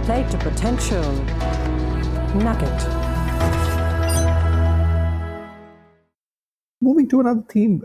Play to potential. Nugget. Moving to another theme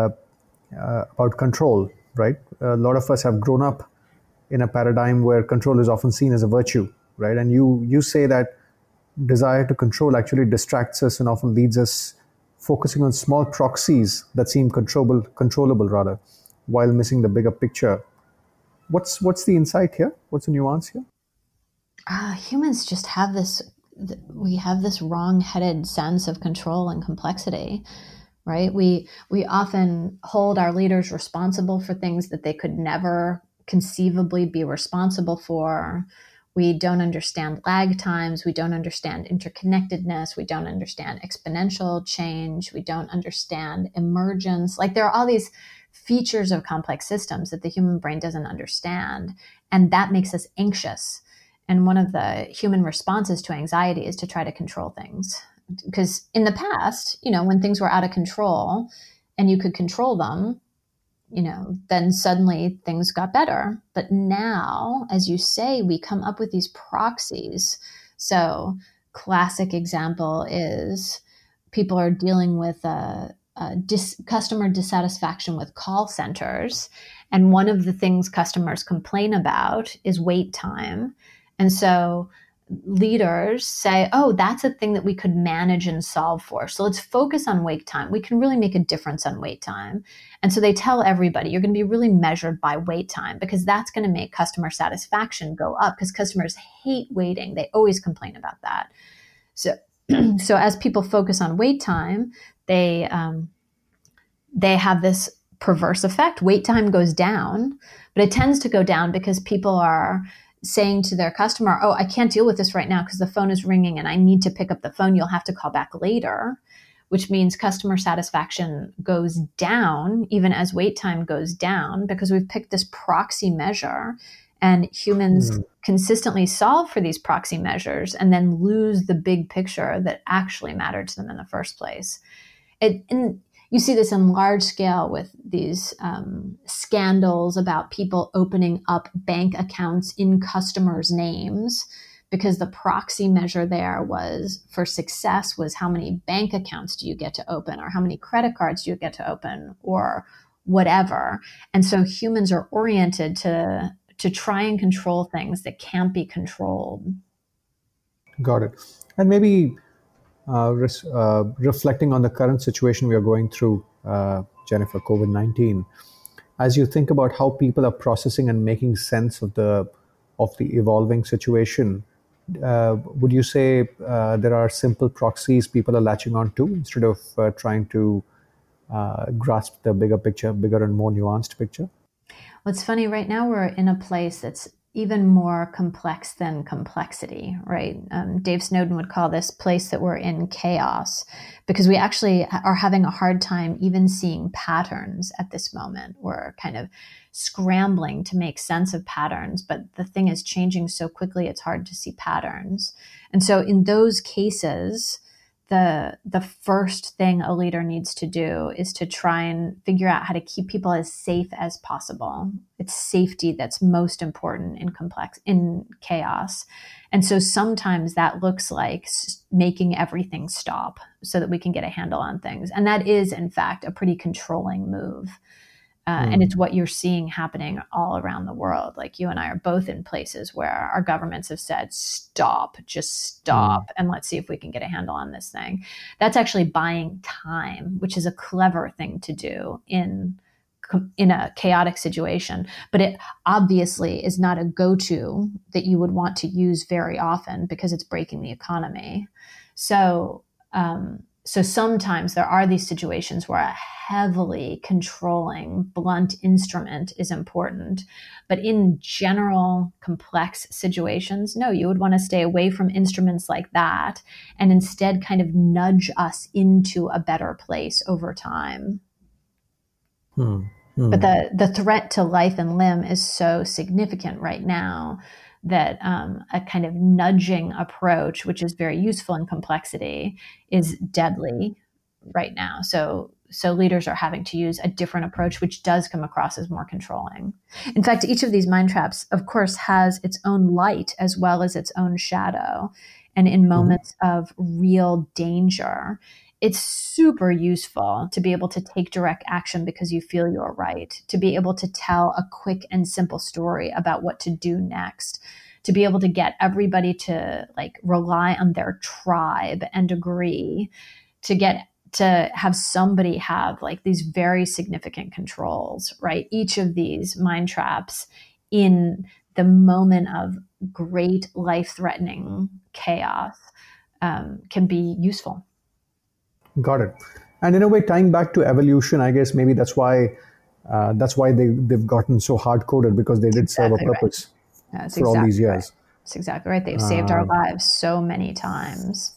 about control, right? A lot of us have grown up in a paradigm where control is often seen as a virtue, right? And you say that desire to control actually distracts us and often leads us focusing on small proxies that seem controllable rather, while missing the bigger picture. What's the insight here? What's the nuance here? Humans just have we have this wrong-headed sense of control and complexity, right? We often hold our leaders responsible for things that they could never conceivably be responsible for. We don't understand lag times. We don't understand interconnectedness. We don't understand exponential change. We don't understand emergence. Like, there are all these features of complex systems that the human brain doesn't understand, and that makes us anxious. And one of the human responses to anxiety is to try to control things. Because in the past, when things were out of control and you could control them, then suddenly things got better. But now, as you say, we come up with these proxies. So classic example is people are dealing with customer dissatisfaction with call centers. And one of the things customers complain about is wait time. And so leaders say, oh, that's a thing that we could manage and solve for. So let's focus on wait time. We can really make a difference on wait time. And so they tell everybody, you're going to be really measured by wait time, because that's going to make customer satisfaction go up, because customers hate waiting. They always complain about that. So as people focus on wait time, they have this perverse effect. Wait time goes down, but it tends to go down because people are saying to their customer, oh, I can't deal with this right now because the phone is ringing and I need to pick up the phone. You'll have to call back later, which means customer satisfaction goes down even as wait time goes down, because we've picked this proxy measure, and humans consistently solve for these proxy measures and then lose the big picture that actually mattered to them in the first place. And you see this in large scale with these scandals about people opening up bank accounts in customers' names, because the proxy measure there was for success was how many bank accounts do you get to open, or how many credit cards do you get to open, or whatever. And so humans are oriented to try and control things that can't be controlled. Got it. And maybe reflecting on the current situation we are going through, Jennifer, COVID-19, as you think about how people are processing and making sense of the evolving situation, would you say there are simple proxies people are latching on to instead of trying to grasp the bigger picture, bigger and more nuanced picture? What's funny, right now we're in a place that's even more complex than complexity, right? Dave Snowden would call this place that we're in chaos, because we actually are having a hard time even seeing patterns at this moment. We're kind of scrambling to make sense of patterns, but the thing is changing so quickly, it's hard to see patterns. And so in those cases, the first thing a leader needs to do is to try and figure out how to keep people as safe as possible. It's safety that's most important in chaos. And so sometimes that looks like making everything stop so that we can get a handle on things. And that is, in fact, a pretty controlling move. And it's what you're seeing happening all around the world. Like, you and I are both in places where our governments have said, stop, just stop, and let's see if we can get a handle on this thing. That's actually buying time, which is a clever thing to do in a chaotic situation. But it obviously is not a go-to that you would want to use very often, because it's breaking the economy. So sometimes there are these situations where a heavily controlling, blunt instrument is important. But in general, complex situations, no, you would want to stay away from instruments like that and instead kind of nudge us into a better place over time. But the threat to life and limb is so significant right now that a kind of nudging approach, which is very useful in complexity, is deadly right now. So so leaders are having to use a different approach, which does come across as more controlling. In fact, each of these mind traps, of course, has its own light as well as its own shadow. And in moments of real danger, it's super useful to be able to take direct action because you feel you're right, to be able to tell a quick and simple story about what to do next, to be able to get everybody to like rely on their tribe and agree, to have somebody have like these very significant controls, right? Each of these mind traps in the moment of great life-threatening chaos can be useful. Got it. And in a way, tying back to evolution, I guess maybe that's why they've gotten so hard coded, because they did serve a purpose for all these years. Right. That's exactly right. They've saved our lives so many times.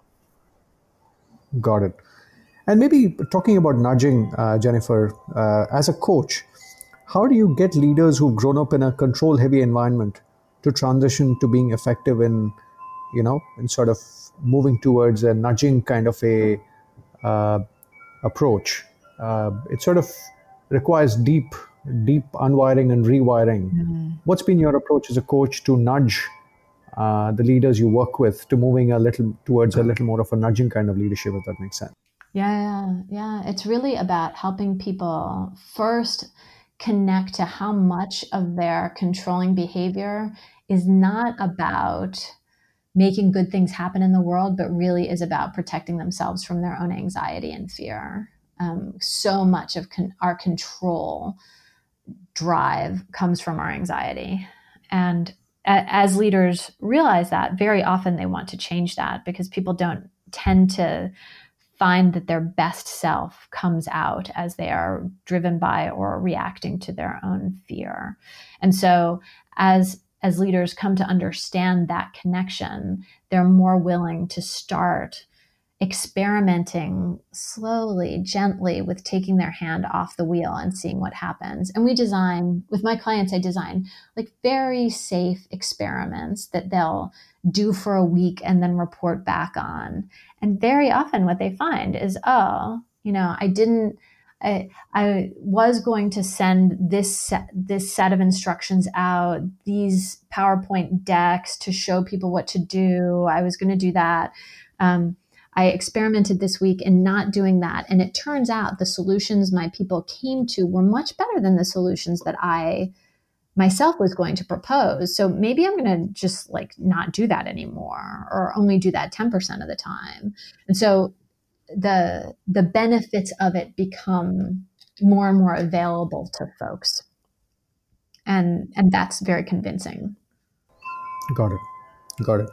Got it. And maybe talking about nudging, Jennifer, as a coach, how do you get leaders who've grown up in a control-heavy environment to transition to being effective in sort of moving towards a nudging kind of a approach? It sort of requires deep unwiring and rewiring. What's been your approach as a coach to nudge the leaders you work with to moving a little towards a little more of a nudging kind of leadership, if that makes sense? Yeah. It's really about helping people first connect to how much of their controlling behavior is not about making good things happen in the world, but really is about protecting themselves from their own anxiety and fear. So much of our control drive comes from our anxiety. And as leaders realize that, very often they want to change that because people don't tend to find that their best self comes out as they are driven by or reacting to their own fear. And so as leaders come to understand that connection, they're more willing to start experimenting slowly, gently with taking their hand off the wheel and seeing what happens. And with my clients, I design like very safe experiments that they'll do for a week and then report back on. And very often what they find is, I was going to send this set of instructions out, these PowerPoint decks to show people what to do. I was going to do that. I experimented this week in not doing that. And it turns out the solutions my people came to were much better than the solutions that I myself was going to propose. So maybe I'm going to just like not do that anymore, or only do that 10% of the time. And so the benefits of it become more and more available to folks. And that's very convincing. Got it.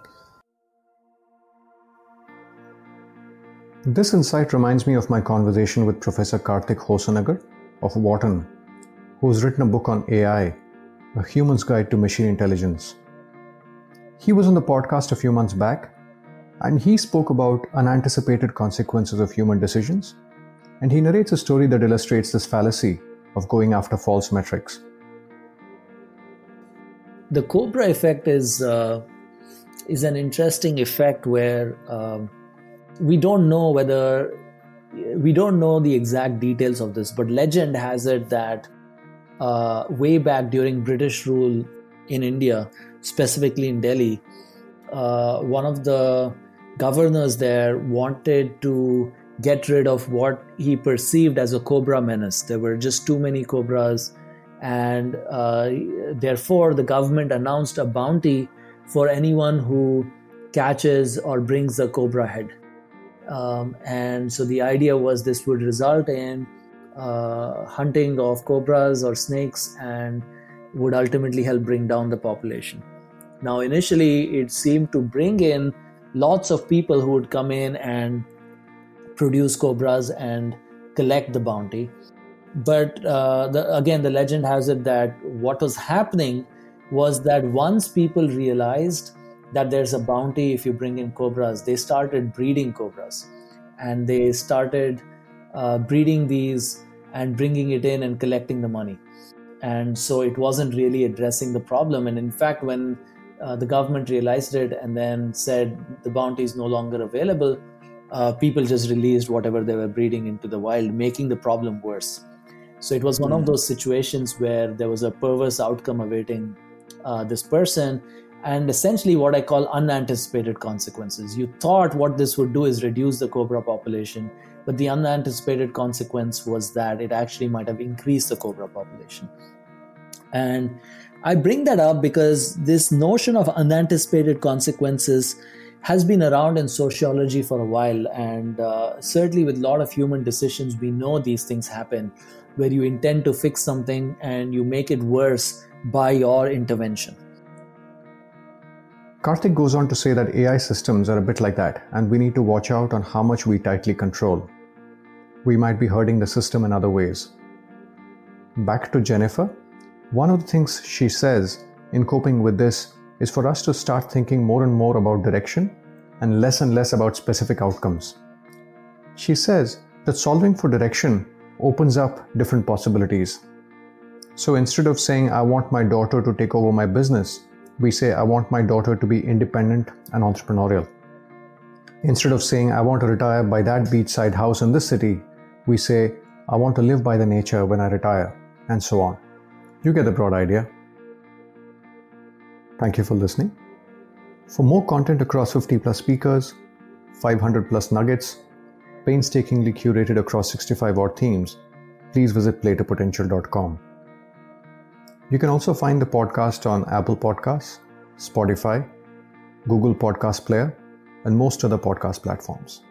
This insight reminds me of my conversation with Professor Karthik Hosanagar of Wharton, who's written a book on AI, A Human's Guide to Machine Intelligence. He was on the podcast a few months back, and he spoke about unanticipated consequences of human decisions, and he narrates a story that illustrates this fallacy of going after false metrics. The Cobra effect is an interesting effect where we don't know the exact details of this, but legend has it that way back during British rule in India, specifically in Delhi, one of the governors there wanted to get rid of what he perceived as a cobra menace. There were just too many cobras, and therefore the government announced a bounty for anyone who catches or brings a cobra head. And so the idea was this would result in hunting of cobras or snakes and would ultimately help bring down the population. Now, initially, it seemed to bring in lots of people who would come in and produce cobras and collect the bounty. But again, the legend has it that what was happening was that once people realized that there's a bounty if you bring in cobras, they started breeding cobras. And they started breeding these and bringing it in and collecting the money. And so it wasn't really addressing the problem. And in fact, when the government realized it and then said the bounty is no longer available, people just released whatever they were breeding into the wild, making the problem worse. So it was one of those situations where there was a perverse outcome awaiting this person, and essentially what I call unanticipated consequences. You thought what this would do is reduce the cobra population, but the unanticipated consequence was that it actually might have increased the cobra population. And I bring that up because this notion of unanticipated consequences has been around in sociology for a while, and certainly with a lot of human decisions, we know these things happen where you intend to fix something and you make it worse by your intervention. Karthik goes on to say that AI systems are a bit like that, and we need to watch out on how much we tightly control. We might be hurting the system in other ways. Back to Jennifer, one of the things she says in coping with this is for us to start thinking more and more about direction and less about specific outcomes. She says that solving for direction opens up different possibilities. So instead of saying, I want my daughter to take over my business, we say, I want my daughter to be independent and entrepreneurial. Instead of saying, I want to retire by that beachside house in this city, we say, I want to live by the nature when I retire, and so on. You get the broad idea. Thank you for listening. For more content across 50 plus speakers, 500 plus nuggets, painstakingly curated across 65 odd themes, please visit playtopotential.com. You can also find the podcast on Apple Podcasts, Spotify, Google Podcast Player, and most other podcast platforms.